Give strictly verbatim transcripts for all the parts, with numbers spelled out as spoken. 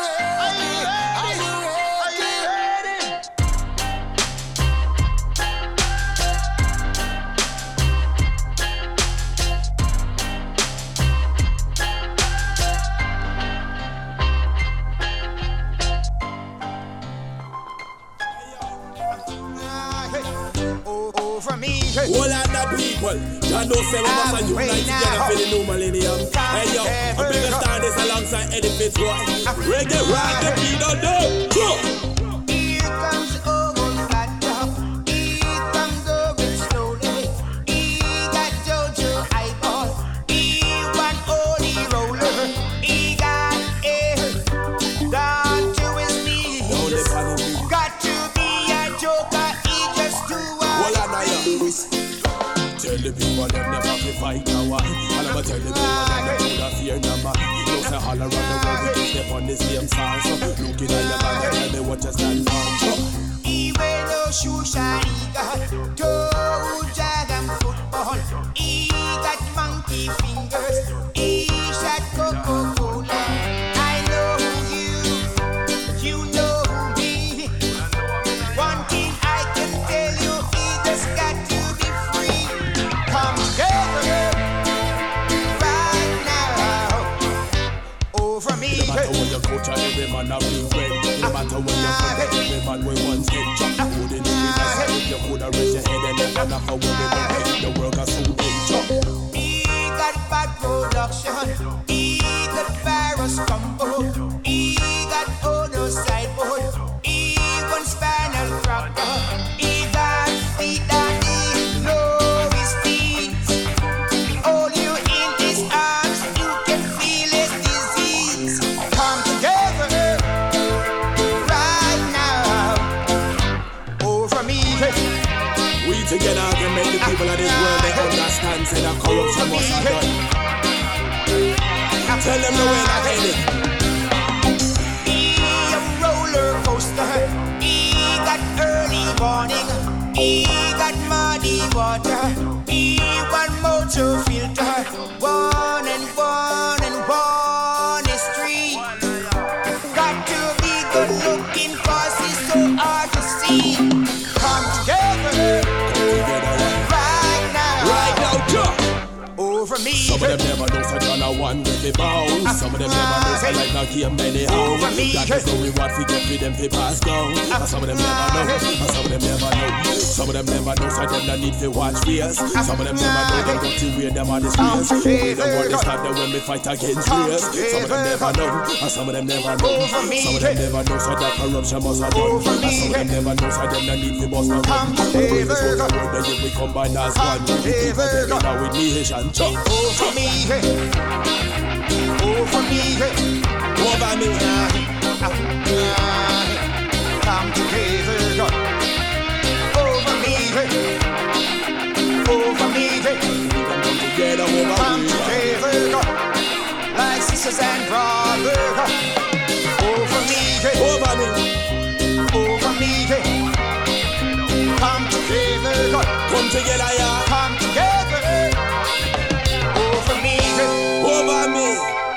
All of the people, I know say we must unite together for the new millennium. Hey yo, I'm bigger star this alongside Eddie Fitzroy. Reggae, rock the beat on them. Go! Here comes old flat top. Here comes over slowly. He got Jojo eyeball. He one holy roller. He got air down to his knees. Got to be a joker. He just do what he please. Tell the people them never be fight a war. And I'ma tell the people them never do fear number. You know say all around the world we just step on the same song. So looking at your man and tell me what you stand for. He wear no shoe shine. He got toe jag and football. He got monkey fingers. He shot Coca-Cola. I know you, you know me. One thing I can tell you, he just got to be free. Come together right now over me. No matter what your coach and every man a real friend. No matter what your coach and every man we once get shot. Wouldn't it be nice if you could have raised your head and never knock a woman and the world got so big job. He got bad production. He got virus combo. He got auto sideboard. He won spinal fracture. He got feet that he no together and make the people of this world they understand. Say that corruption must have done. Tell them the way that ain't it. He a roller coaster. He got early warning. He got muddy water. He one motor filter. One and one and one is three. Got to be good looking cause it's so hard to see. Come together. Right now. Right now, Joe. Over me. Some of them never know so John a one with the bow. Some of them never know so like no game anyhow. That is the reward for get for them to pass down. And some of them never know. And some of them never know. Some of them never know so them no need to watch fears. Some of them never know them got to wear them on the space. We don't want to start them when we fight against race. Some of them never know. And some of them never know. Some of them never know so that corruption must have done. And some of them never know so them no need to bust a run. We just want to know that if we combine as one, we can together with nation. Over me, over me, over me. Come together, over me, over me, together, come together, like sisters and brothers. Over me, over me, over me, come together, come together, yeah, come together. Over me, over me.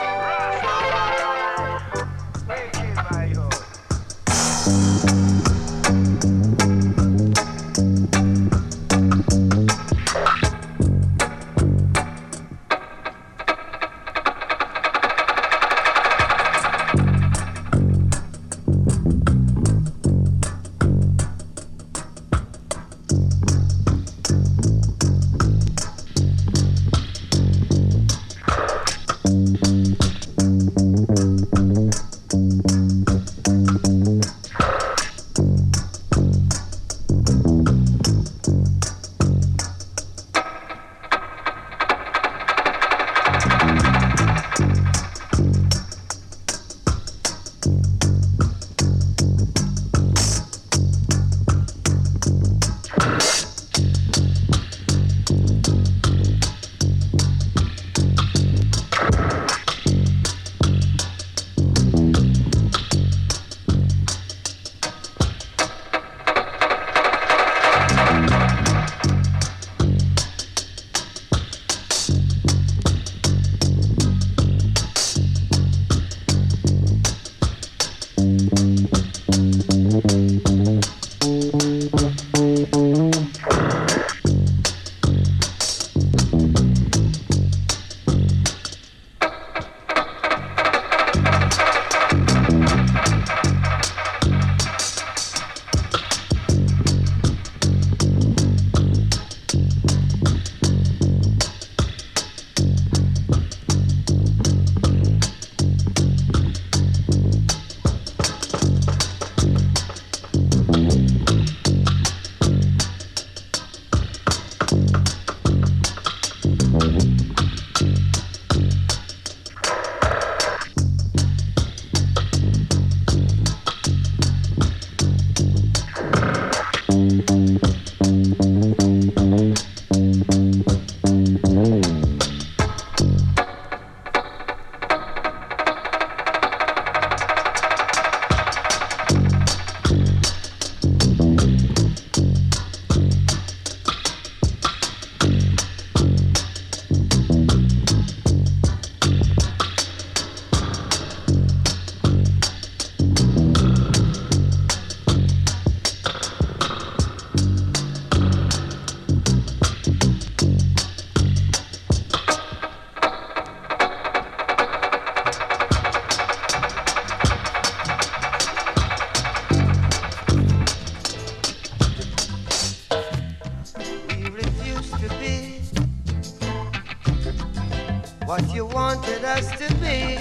what you wanted us to be.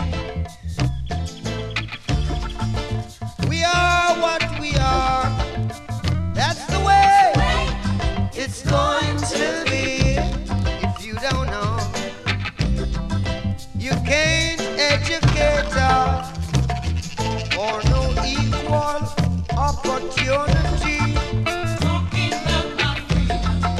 We are what we are. That's the way it's going to be. If you don't know, you can't educate us for no equal opportunity. Talking about my freedom,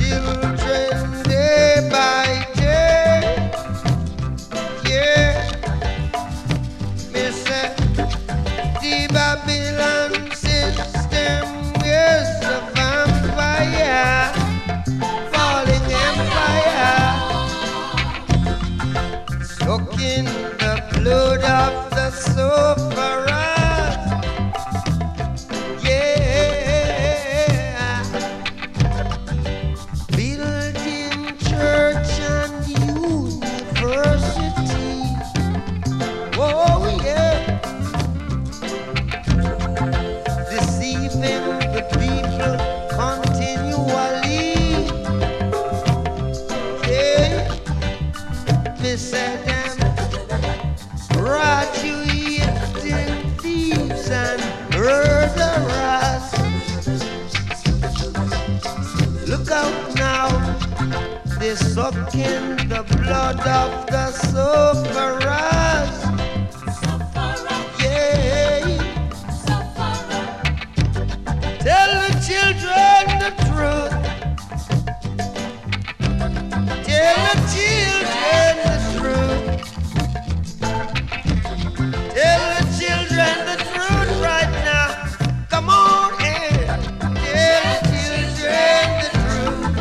children day by day. Yeah, me say the Babylon system is the vampire, falling empire, sucking the blood of the sufferers. Sucking the blood of the sufferers. Yeah. Tell the children the truth. Tell the children the truth. Tell the children the truth right now. Come on in. Tell the children the truth.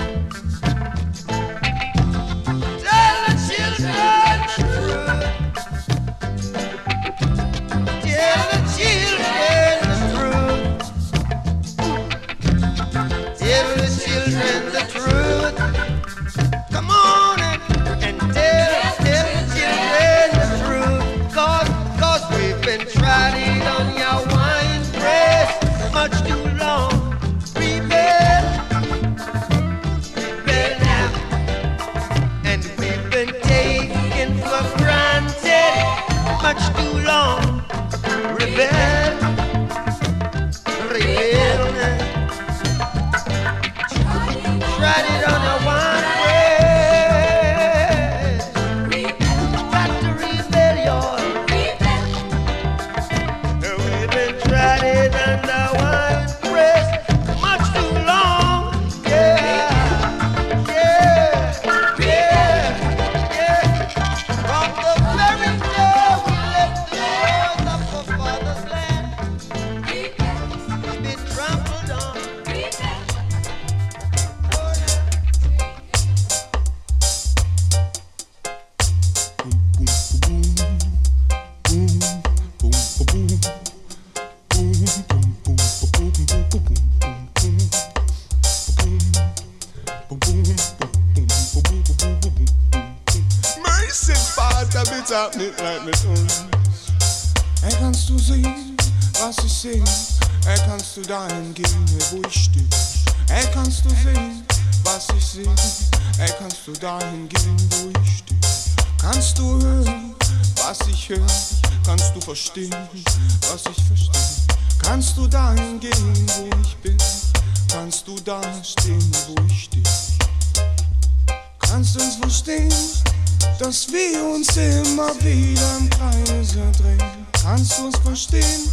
Erkannst du sehen, was ich sehe? Erkannst du dahin gehen, wo ich stehe? Erkannst du sehen, was ich sehe? Erkannst du dahin gehen, wo ich stehe? Kannst du hören, was ich höre? Kannst du verstehen, was ich verstehe? Kannst du dahin gehen, wo ich bin? Kannst du da stehen, wo ich stehe? Kannst du uns verstehen, dass wir uns immer wieder im Kreise drehen? Kannst du uns verstehen?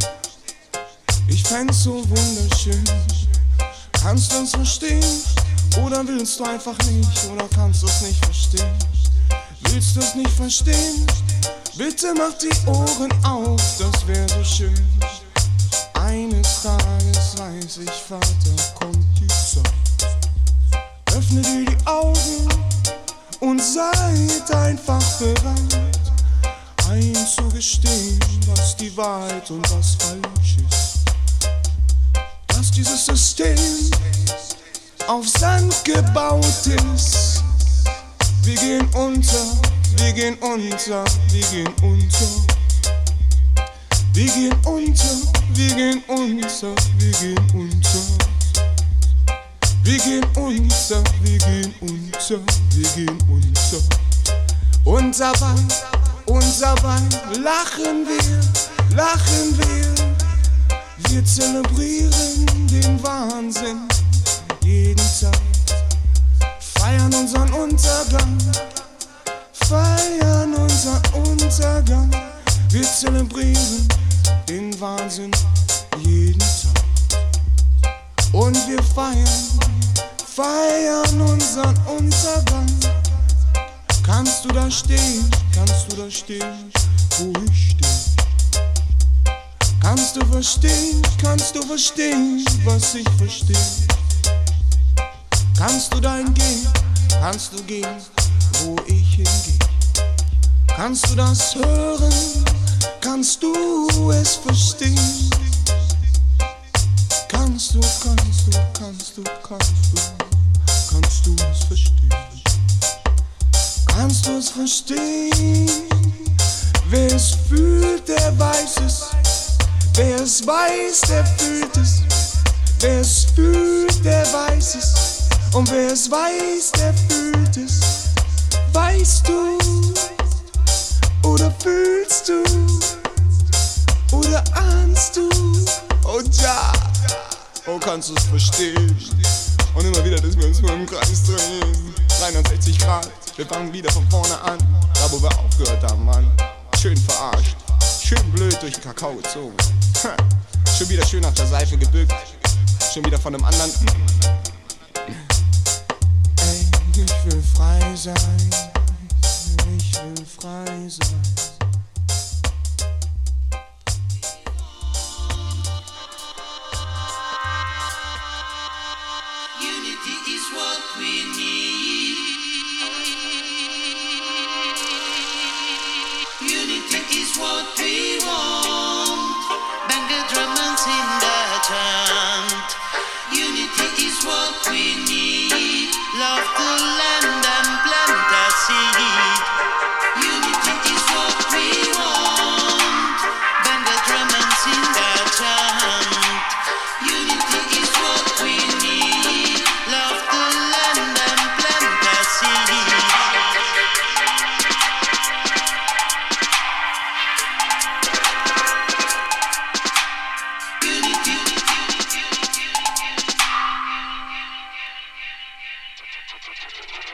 Ich fänd's so wunderschön. Kannst du uns verstehen? Oder willst du einfach nicht? Oder kannst du es nicht verstehen? Willst du es nicht verstehen? Bitte mach die Ohren auf, das wär so schön. Eines Tages weiß ich, Vater, kommt die Zeit. Öffne dir die Augen und seid einfach bereit, einzugestehen, was die Wahrheit und was falsch ist. Dass dieses System auf Sand gebaut ist. Wir gehen unter, wir gehen unter, wir gehen unter. Wir gehen unter, wir gehen unter, wir gehen unter. Wir gehen unter, wir gehen unter, wir gehen unter. Und dabei, und dabei lachen wir, lachen wir. Wir zelebrieren den Wahnsinn jeden Tag. Feiern unseren Untergang, feiern unseren Untergang. Wir zelebrieren den Wahnsinn jeden Tag. Und wir feiern, feiern unseren Untergang. Kannst du da stehen, kannst du da stehen, wo ich stehe? Kannst du verstehen, kannst du verstehen, was ich verstehe? Kannst du dein gehen, kannst du gehen, wo ich hingehe? Kannst du das hören, kannst du es verstehen? Kannst du, kannst du, kannst du, kannst du, kannst du es verstehen? Kannst du es verstehen? Wer es fühlt, der weiß es. Wer es weiß, der fühlt es. Wer es fühlt, der weiß es. Und wer es weiß, der fühlt es. Weißt du oder fühlst du oder ahnst du? Und ja, oh, kannst du es verstehen? Und immer wieder, dass wir uns nur im Kreis drehen. dreiundsechzig Grad, wir fangen wieder von vorne an. Da wo wir aufgehört haben, Mann. Schön verarscht, schön blöd durch den Kakao gezogen. Ha. Schon wieder schön nach der Seife gebückt. Schon wieder von einem anderen. Ey, ich will frei sein. Ich will frei sein. Unity is what we need. Unity is what we want. Bang the drum and sing the chant. Unity is what we need. Love the land and plant the seed. Unity is what we want. Bang the drum and sing the chant. Unity is what we need. Love the land and plant the seed. Unity.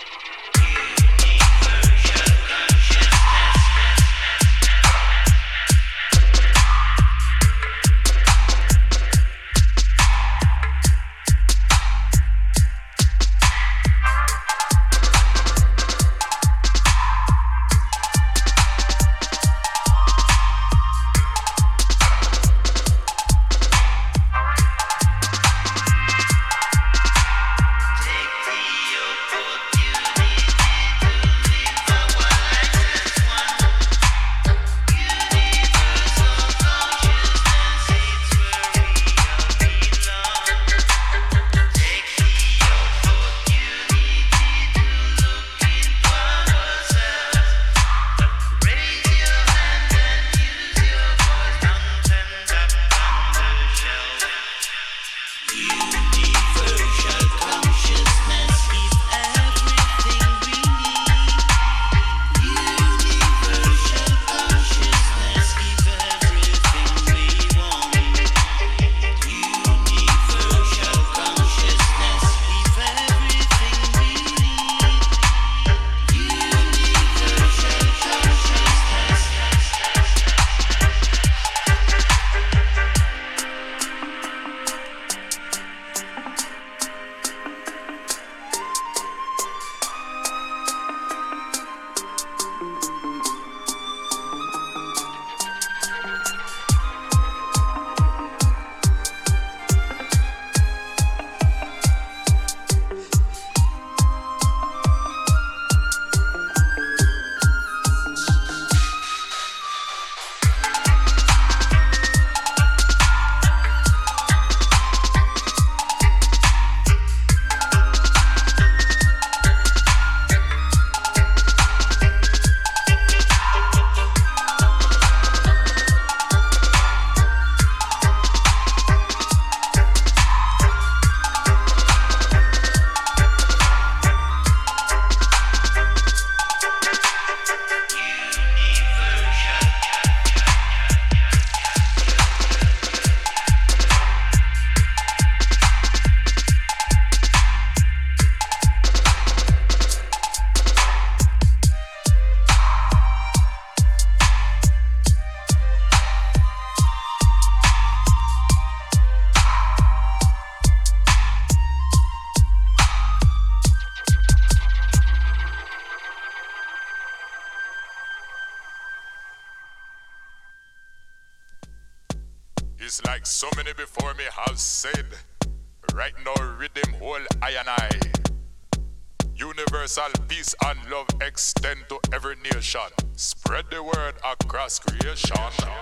It's like so many before me have said. Right now, rhythm whole I and I. Universal peace and love extend to every nation. Spread the word across creation.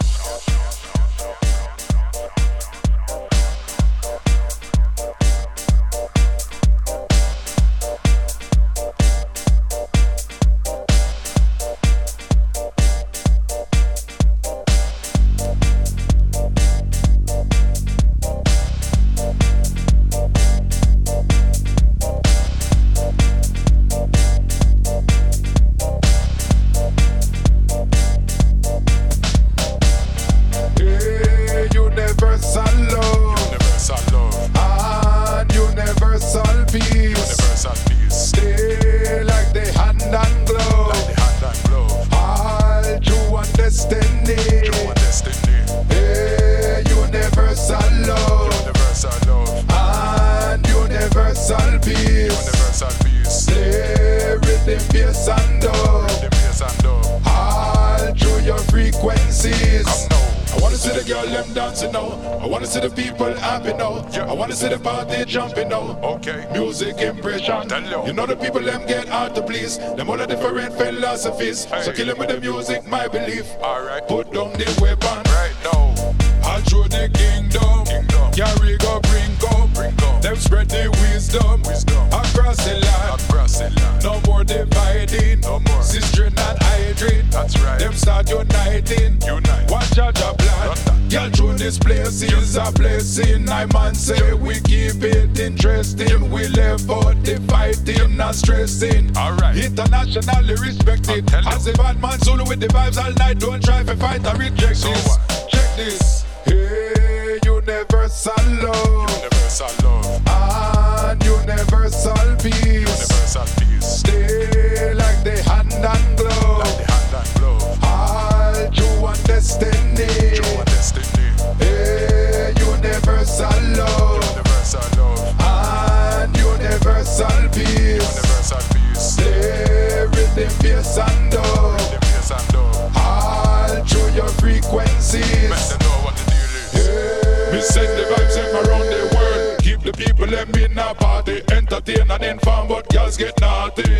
See the party jumping now. Okay. Music impression. You know the people them get hard to please. Them all the different philosophies. Hey. So kill them with the music, my belief. Alright. Put down the weapon. Right now. I'll show the kingdom. Kingdom. Carry go bring up. Bring up. Them spread the wisdom. Wisdom. Across the land. Across the land. No more dividing. No more. Sistering and hydrate. That's right. Them start uniting. Unite. Watch out your plan. Girl, through this place is a blessing. I man say we keep it interesting. We live out the fighting and stressing. Alright. Internationally respected. As a bad man Zulu with the vibes all night. Don't try to fight or reject so this. What? Check this. Hey, universal love. Universal love. And universal peace. Universal peace. Stay like the hand and glove. Like the hand and glove. All true and destiny. True and destiny. Hey, universal love. Universal love. And universal peace. Universal peace. Stay rhythm, bass and dub. Rhythm, bass and dub. All through your frequencies. Make them know what the deal is. Hey. Me send the vibes them around the world. Keep the people them in a party. Entertain and inform, but girls get naughty.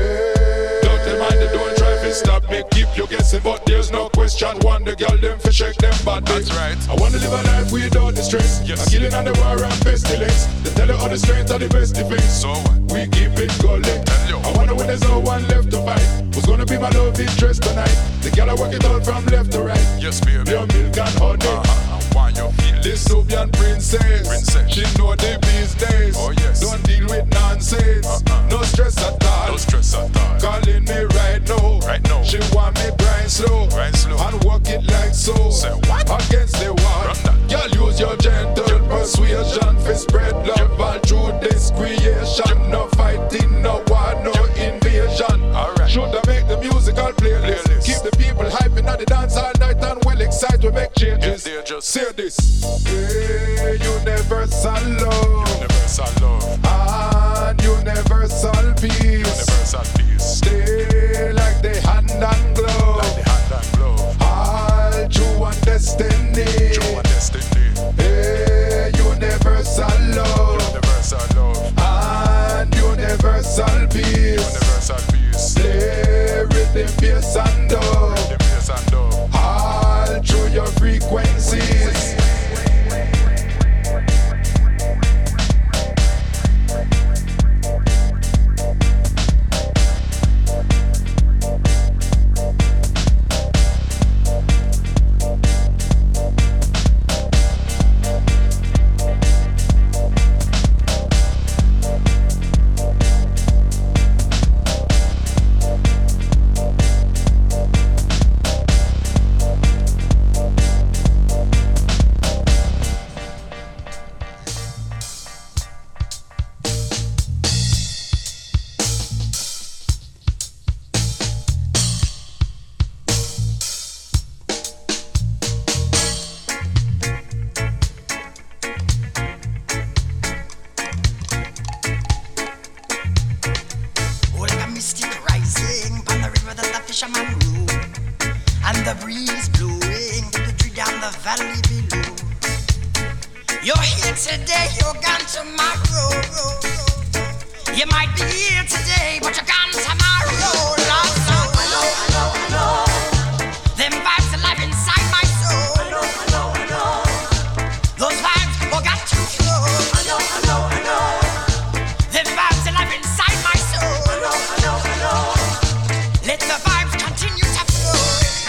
Hey. Don't tell mind they don't try to stop me. Keep you guessing, but there's no question. One the girl them fi shake them body. That's right. I wanna live a life without the stress. Yes. I'm killing on the war and pestilence. They tell you all the strength of the best defense. So what? We keep it going. I wonder when there's no one left to fight. Who's gonna be my love interest tonight? The girl I work it out from left to right. Yes, baby. Pure milk and honey. Uh-huh. I want your feel This Nubian princess. Princess. She know the business. Oh yes. Don't deal with nonsense. Uh-uh. No stress at all. No stress at all. Calling me right now. Right now. She want me grind slow. Grind slow. And walk it like so. Say what? Against the wall. Run that. Girl, use your gentle persuasion for spread love all through this creation. No fighting, no war, no invasion. Alright. Should I make the musical playlist? Playlist. Keep the people hyping at the dance all night and well excited to make changes. If they just say this. Hey, universal love. Universal love. And universal peace. Universal peace. Stay like the hand and glove. Like the hand and glove. All true and destiny. True and destiny. Hey, universal love. Universal love. And universal peace. Universal peace. Stay rhythm, bass and dub. Rhythm, bass and dub. All through your frequencies. fisherman room, and the breeze blowing to the tree down the valley below. today, you're gone tomorrow. You might be here today, but you're gone tomorrow. Lord, so I know, I know, I know. Them vibes alive inside my soul. I know, I know, I know. Those vibes all got to flow. I know, I know, I know. Them vibes alive inside my soul. I know, I know, I know. Let the vibes continue to flow.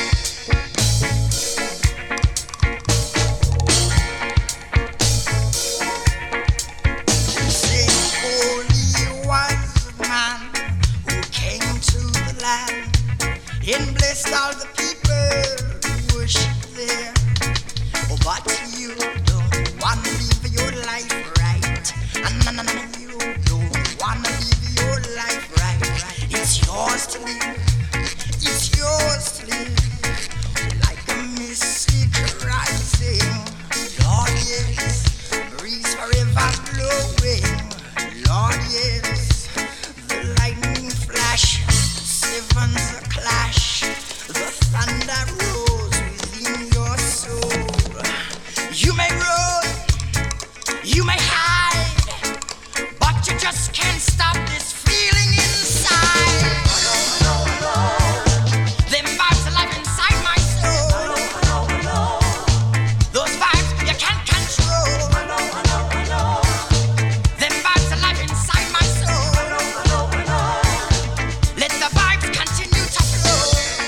And blessed all the people who worship there. Oh, but you don't wanna live your life right. And no, no, no, you don't wanna live your life right. It's yours to live. It's yours to live. Like a mystic rising. Lord, yes. Breeze forever blowing. Lord, yes. The lightning flash. Sevens a clash. The thunder rolls within your soul. You may run, you may hide, but you just can't stop this feeling inside. I know, I know, I know. Them vibes alive inside my soul. I know, I know, I know. Those vibes you can't control. I know, I know, I know. Them vibes alive inside my soul. I know, I know, I know. Let the vibes continue to flow.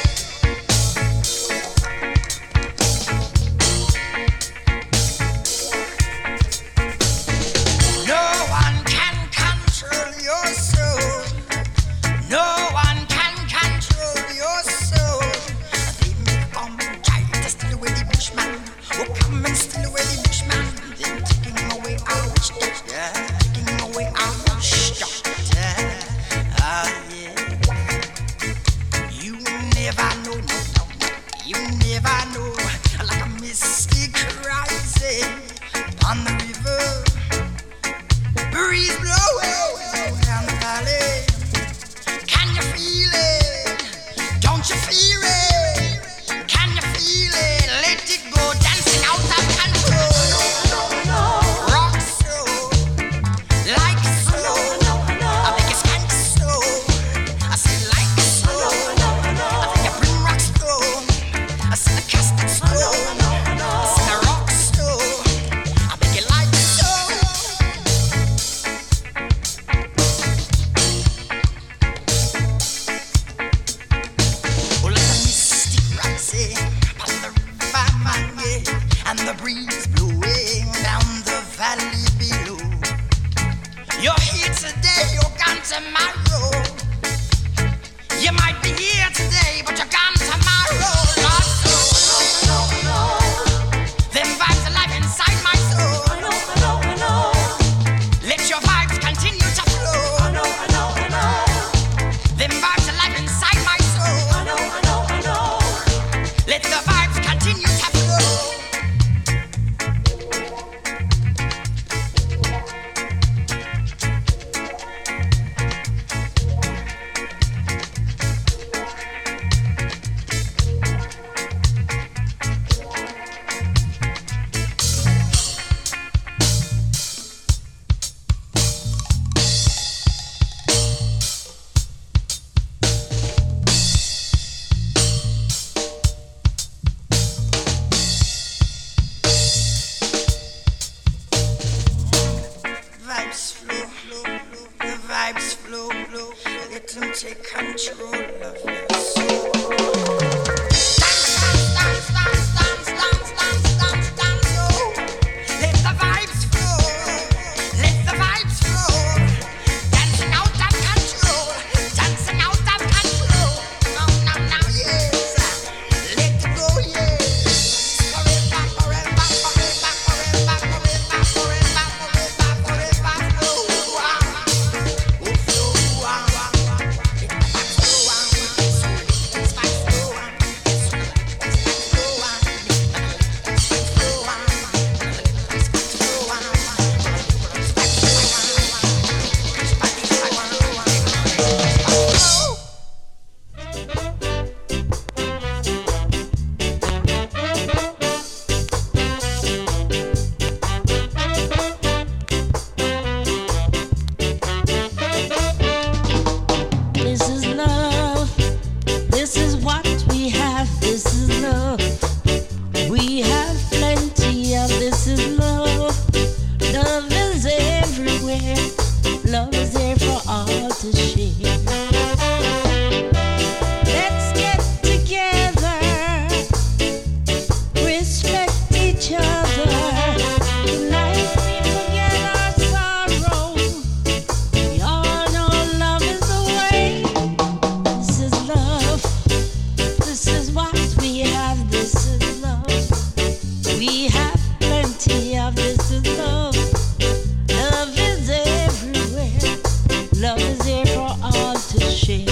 No one can control your soul. No one can control your soul. They may come and try to steal away the bushman. Oh, come and steal away the bushman. They're taking away our stuff. Yeah, taking away our stuff. Yeah. Ah, yeah. You never know, no, no, no. You never know. Like a mystic rising on the river. Breeze blowing down the valley. Can you feel it? Don't you feel it? Can you feel it? Let it go, dancing out of control. Rock so, like so. I think it's kind of so. I said like so. I think I bring rock stone. I said the casting stone. I said the rock stone. I make it like so. Oh, like a mystic rising upon the river, man, yeah. And the breeze blowing down the valley below. You're here today, you're gone tomorrow. You might be here today, but you're gone tomorrow. Lord, so them vibes alive inside my soul. I know, I know, I know. Let your vibes continue to flow. I know, I know, I know. Them vibes alive inside my soul. I know, I know, I know. Let the vibes continue to flow. Vibes flow, flow, flow. The vibes flow, flow. Let them take control of your soul. Dance, dance, dance, dance, dance, dance, dance, dance, oh. Let the vibes flow. Let the vibes flow. Dancing out of control. Dancing out of control. Now, now, now, yes. Let it go, yes. Forever, forever, forever, forever, forever, forever, forever, forever, flow. Oh, flow, ah. Let the vibes flow, ah. So let these vibes flow, ah. share.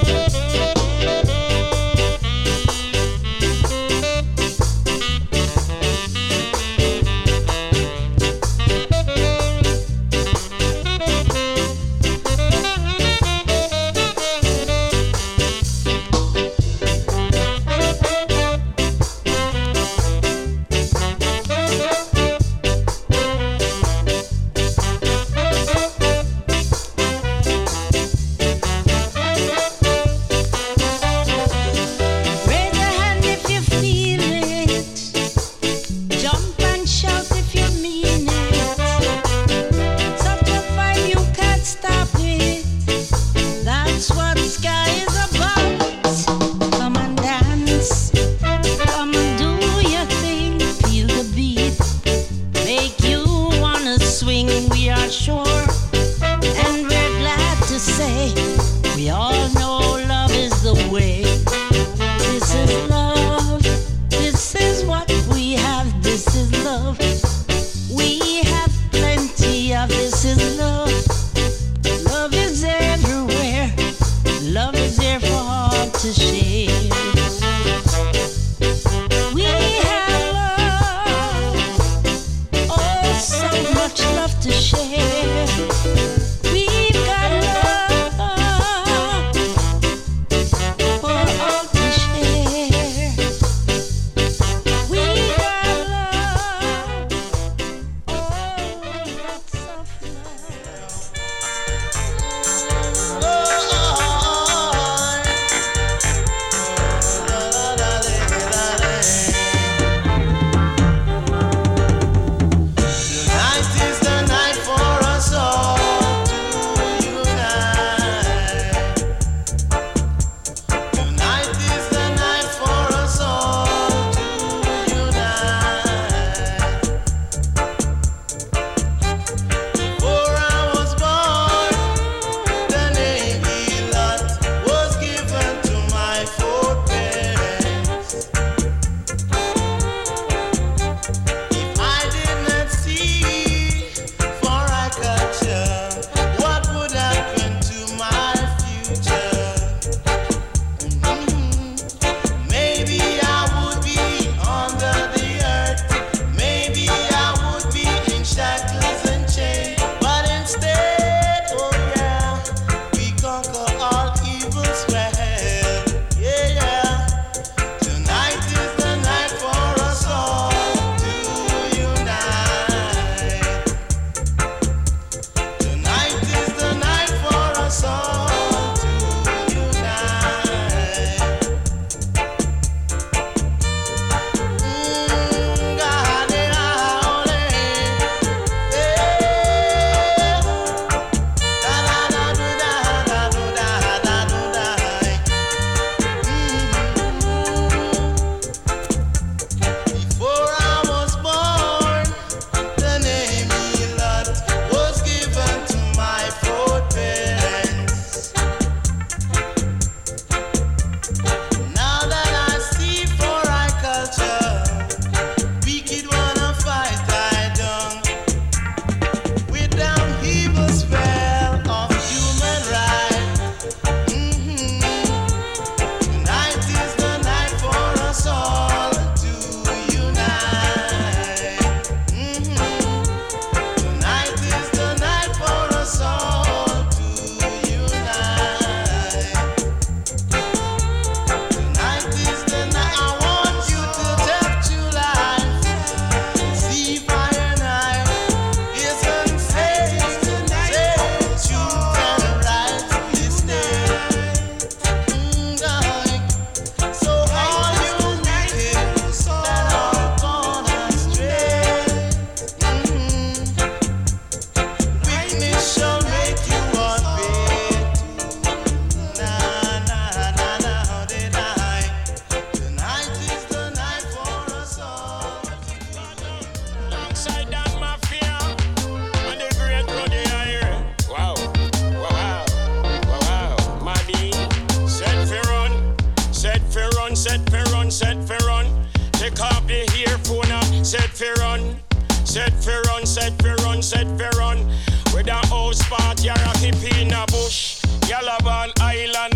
Set for run, set for run, set for run. With a house party, a rocky in a bush. Yalaban Island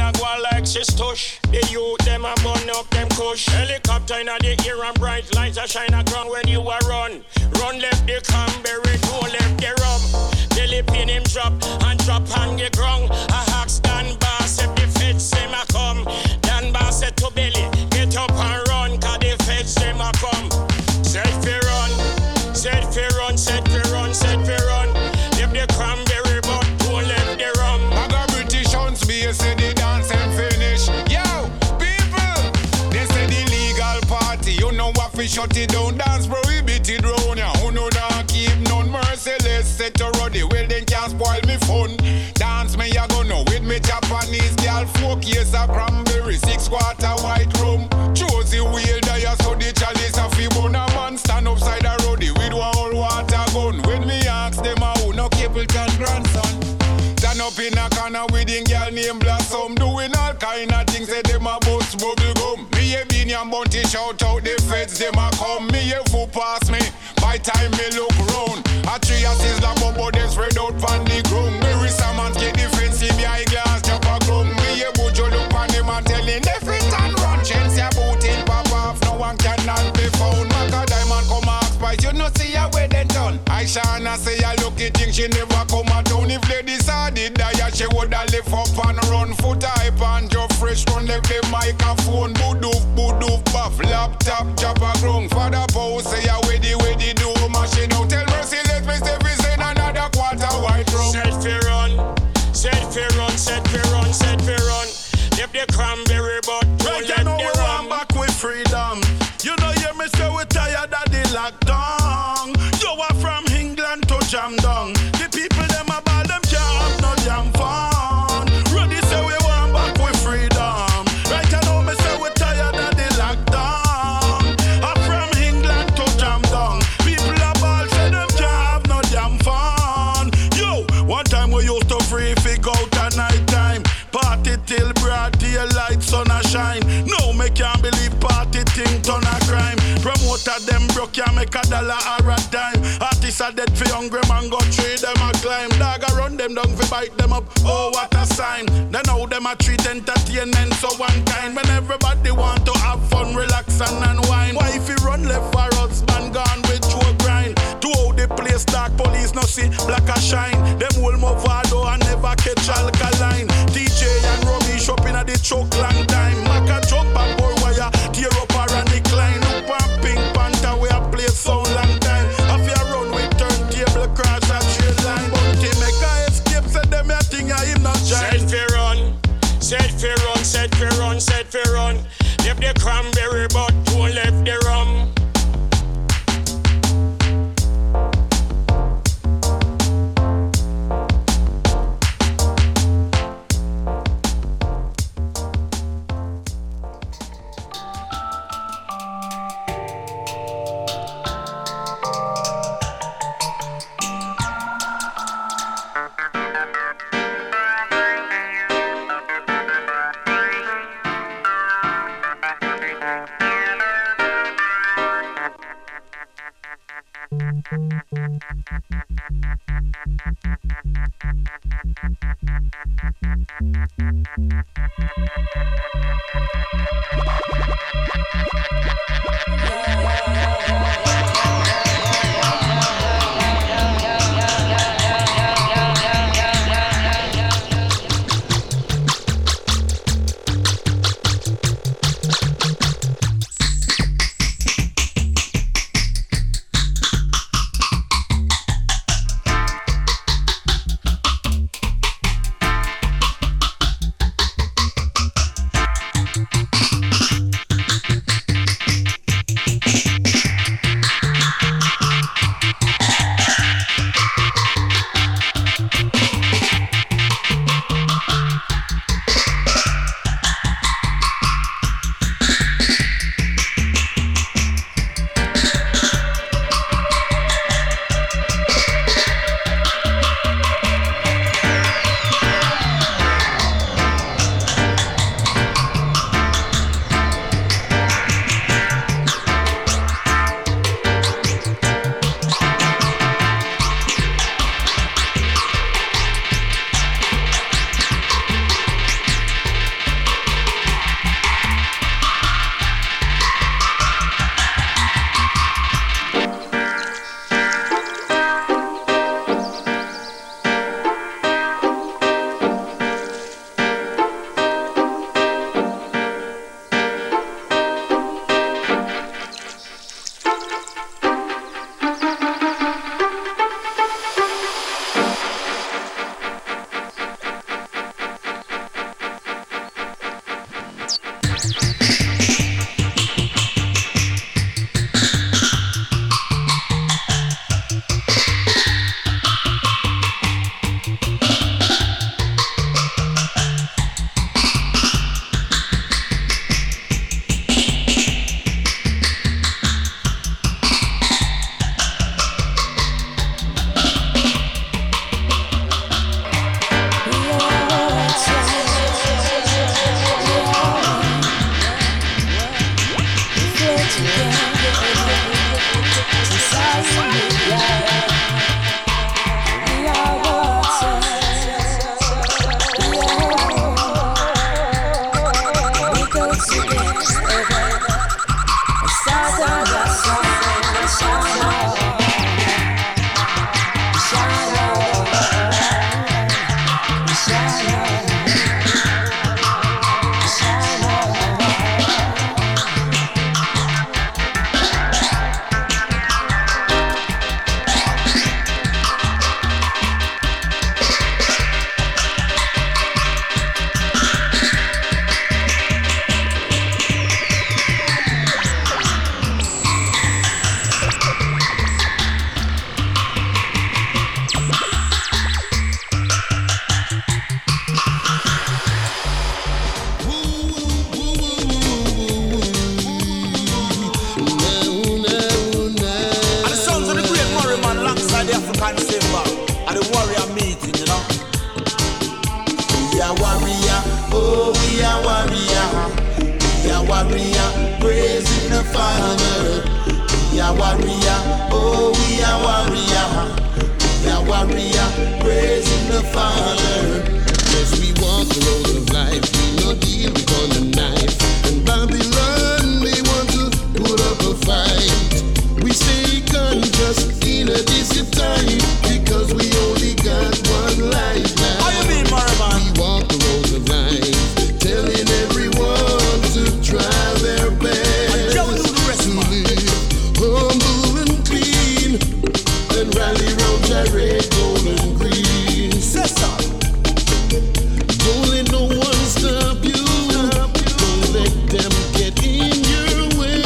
party stush. The youth them a burn up them kush. Helicopter in the air and bright lights a shine a ground when you a run. Run left the cranberry, don't left the rum. Belly pin him drop and drop on the ground. A hawks Dan Bass if the feds them a come. Dan Bass said to Belly, get up and run, cause the feds them a come. Said fi run, said fi run, said fi run, said fi run. Left the cranberry but don't left the rum. I got British hunts be a say the dance and finish. Yo, people, they say the legal party. You know what fi shut it down, dance prohibited round ya. Who know that keep none merciless. Set to ruddy, well then can't spoil me fun. Dance me ya go know with me Japanese girl. Four case of cranberry, six quarter white rum. Chose the wheel there so the chalice a fi bun. A man stand upside the roadie with one whole water gun. When me ask them a who no Capleton grandson. Stand up in a corner with a girl named Blossom. Doing all kind of things say them a bust bubble gum. Me a beanie and bounty shout out the feds them a come. Me a foot pass me, by time me look round. A tree a sizzler bubble them spread out from the ground. Me wrist a man get defensive behind glass chop a ground. Me a bojo look on him and tell him left it and run. Chance ya boot in pop off, no one cannot be found. Maca diamond come ask price, you no see a way they done. I Shana say a lucky thing she never come a town. If ladies had it there, she woulda lift up and run. Foot hype and job fresh, run left the microphone. Boodoof, boodoof, buff, laptop, chop a ground. Father Paul say a weddy, weddy, do machine out. Tell Mercy let me step is in another quarter white room. Set fi run, set fi run, set fi run, set fi run. Left the cranberry but don't right, let you know the we rum. want back with freedom. You know hear me say we tired of the lockdown. You are from England to jam down. The people them a ball them can't have no damn fun. Rudy say we want back with freedom. Right, you know me say we tired of the lockdown. I'm from England to jam down. People a ball say them can't have no damn fun. Yo, one time we used to free fig out at night time. Party till broad daylight, sun a shine. No, me can't believe party thing turn a crime. Promoter them broke, ya make a dollar or a dime. Artists are dead for hungry man, go trade them a climb. Dog a run them down fi bite them up, oh what a sign. Then how them a treat entertainment so one kind. When everybody want to have fun, relax and unwind. Why if he run left for husband gone with true grind. To how the place dark, police no see black a shine. Them whole Movado and never catch alkaline. D J and rubbish up in a the choke long time. Mac a jump and boy wire, tear up or a decline. Look and Pink Panther we a play so long time. If you run with turntable crash a straight line. But he make a escape, said them a thing I him not shine. Set fi run, set fi run, set fi run, set fi run. Left the cranberry but don't left the rum. Father. We are warrior, oh we are warrior. We are warrior, praising the Father. Yes, we walk the road of life, we no deal with on the knife. And Babylon, they want to put up a fight. We stay conscious in a decent time, because we only got one life now. How you mean, Maraman? We walk the road of life, telling everyone to try their best. To live humble and clean, and rally round Jared, gold and green. Cesar. Don't let no one stop you. Don't let them get in your way.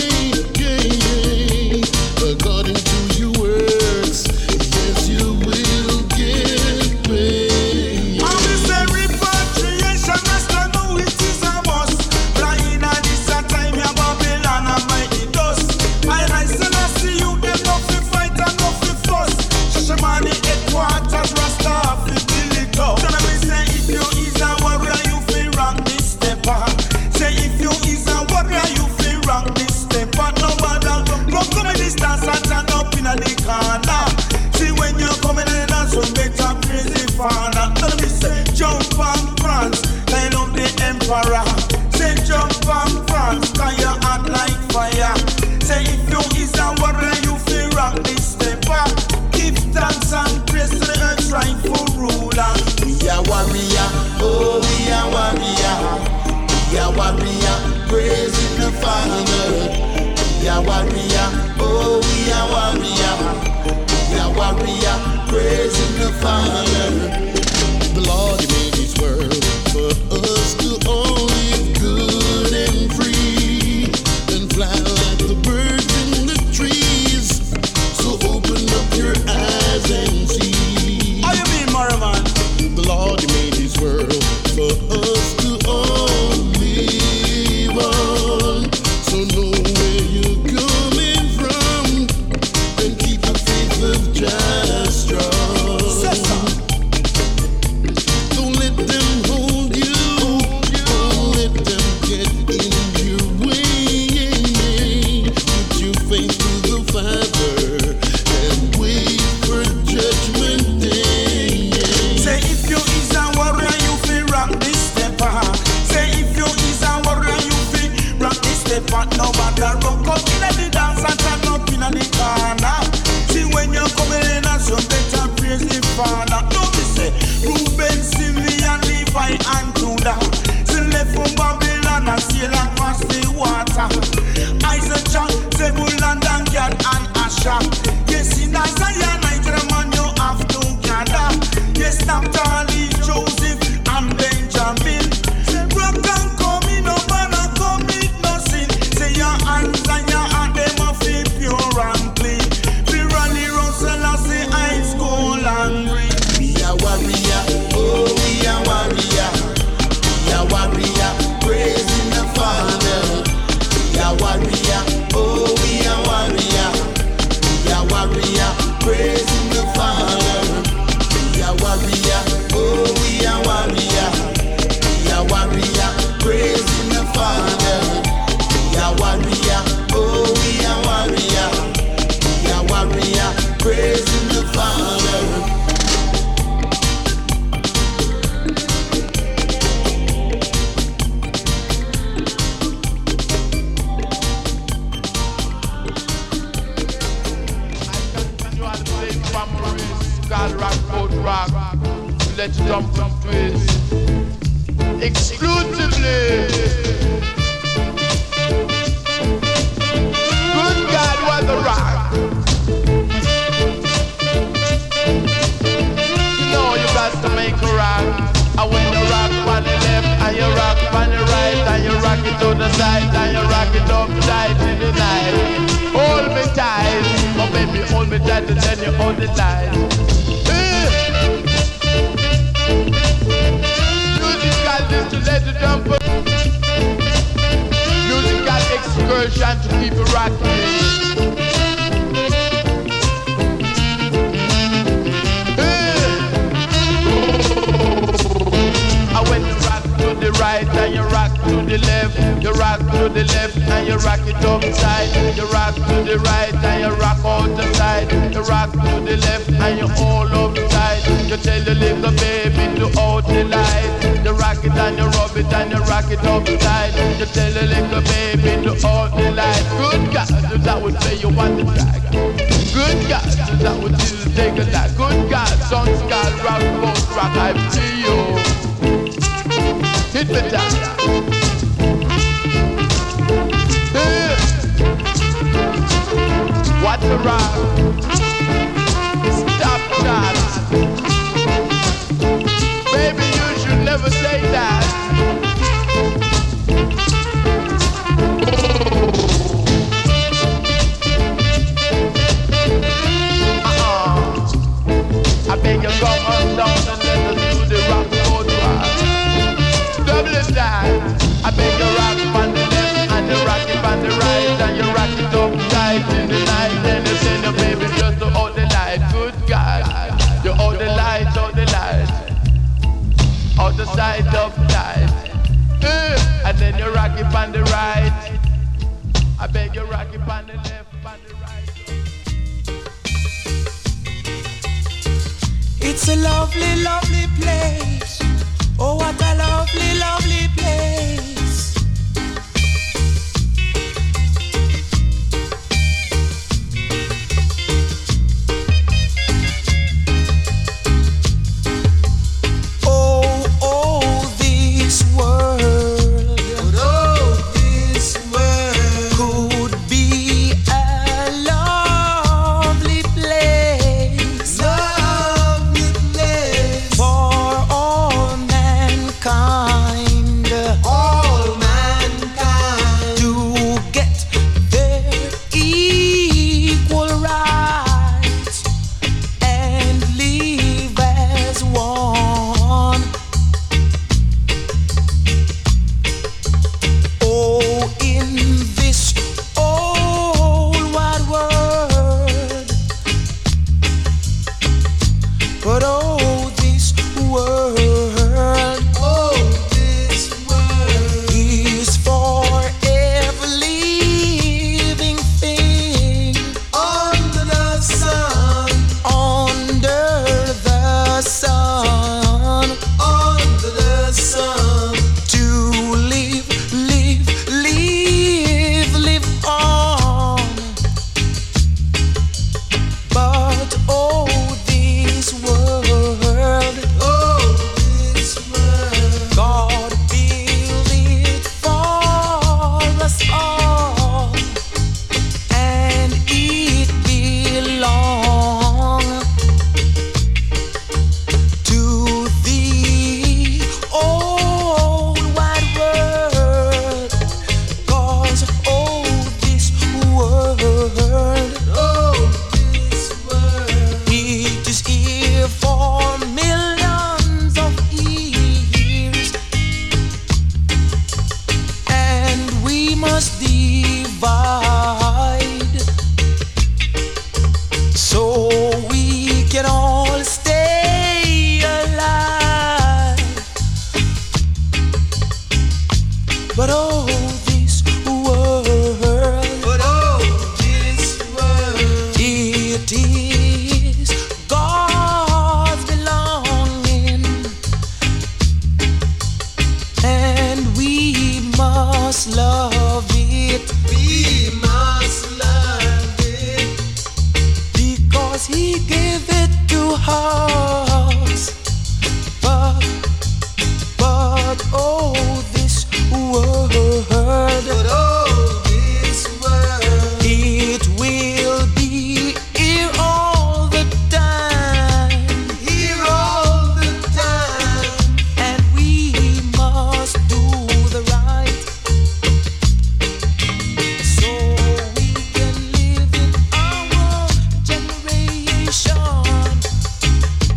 Yeah, yeah. According to your works, yes, you will get paid. I'm this repatriation, rest I know it is a must. Flying at this time, ya Babylon, I might be dust. I rise and I see you, them no fi fight and no fi fuss. Shashamani headquarters, Rasta fi kill it up. Tell me say if you is a warrior, you fi rock this stepper. Say if you is a warrior, you fi rock this stepper. No matter go come in this dance and turn up in a the corner. See when you're coming in and some better crazy father. Tell me say jump on France, kind of the emperor. Say jump on France, can you act like fire? Say if you is a warrior, you fi rock this stepper. Give thanks and praise to the earth rightful ruler. We are warrior, oh we are warrior. We are warrior, praising the Father. We are warrior, oh we are warrior. We are warrior, praising the Father. The Lord He made His world for us to all live good and free, and fly like the birds in the trees. So open up your eyes and see. How you mean, Maraman? The Lord He made His world for us to all live on. So know where you're coming from, and keep the faith of Jah strong. Don't let them hold you, don't let them get in your way. Put your face to the Father and wait for judgment day. Say if you is a warrior, you fi rock this stepper. Say if you is a warrior, you fi rock this stepper. No matter rock up in the dance and turn up in the corner. See when you're coming in and some better praise the Father. Don't be say Reuben, Simeon, Levi and Judah. Select from Babylon and sail across the water. Isaac, John, Zebulun, Dan, Gad and Asher. Yes, in Isaiah, Nigeria man you have to gather. Yes, Naphtali, Joseph and Benjamin. Rock and come in, no man and commit no sin. Say your hands and your heart, them a feel pure and clean. We run the road, Selassie, eyes cold and green. We are warrior, oh we are warrior. We are warrior, praising the Father. We are warrior, oh we are warrior. We are warrior, praising the Father. We are warrior, oh we are warrior. We are warrior, praising the Father. We are warrior, oh we are warrior. We are warrior, praising the Father. Rock, let's jump and twist exclusively. Good God, what the rock. You know you got to make a rock. And when you rock on the left and you rock on the right and you rock it to the side and you rock it up tight in the night. Hold me tight, oh baby, hold me tight and then you hold it tight. Musical is to let it jump. Musical excursion to keep it rocking. I went to rock to the right and you rock to the the left, you rock to the left and you rock it upside. You rock to the right and you rock out the side. You rock to the left and you all upside. You tell the little baby to out the light. You rock it and you rub it and you rock it upside. You tell the little baby to out the light. Good God, that would say you want the track. Good God, that would still take a lot. Good God, songs called rock, boat, rock, I feel you. Hit me down. Hey. What the rock? Stop that. Baby, you should never say that. Uh-uh. I beg you come on down and let us do the rock boat rock. Double it down. I beg you rock on the left and you rock it on the right and you rock it up tight in the night. Then you say no baby just to hold the light. Good God, you hold the light, hold the light, out the side up tight. Uh, and then you rock it on the right. I beg you rock it on the left, on the right. It's a lovely, lovely place. Oh, what a lovely, lovely place. Oh, oh, this world, oh, this world could be a lovely place, lovely place for all mankind, all mankind to get their equal rights and live as one. Oh, in this old wide world, but oh, this world, oh, this world is for every living thing under the sun, under the sun, under the sun, to live, live, live, live on. But oh, this world, oh, this world, God built it for us all, and it belongs to the old wide world. 'Cause oh, this world, oh, this world, it is here for millions of years, and we must divide so we can all stay alive. But oh, this world, but oh, this world, it is God's belonging, and we must love it. We must love it because He gave it to us. But, but oh, this world, but oh, this world, it will be here all the time, here all the time, and we must do the right, so we can live in our generation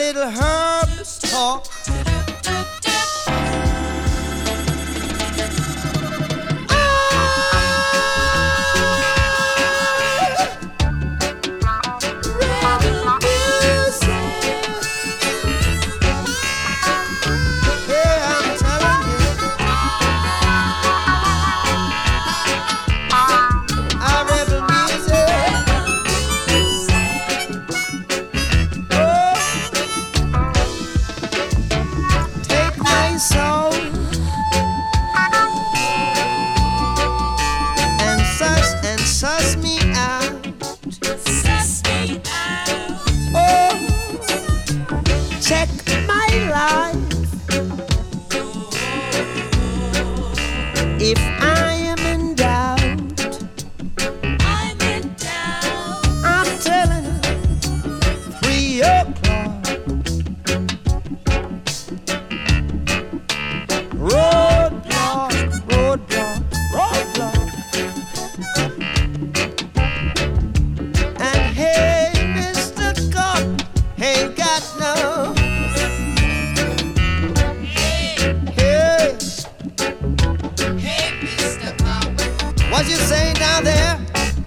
little herbs talk. If I am in doubt, I'm in doubt. I'm telling you, three o'clock. Roadblock, roadblock, roadblock. And hey, Mister Cop, ain't got no. What you say down there?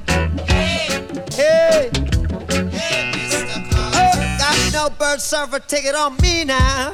Hey, hey, hey, Mister Cop. Oh, got no bird server ticket on me now.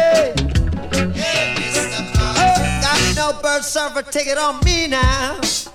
Server, take it on me now.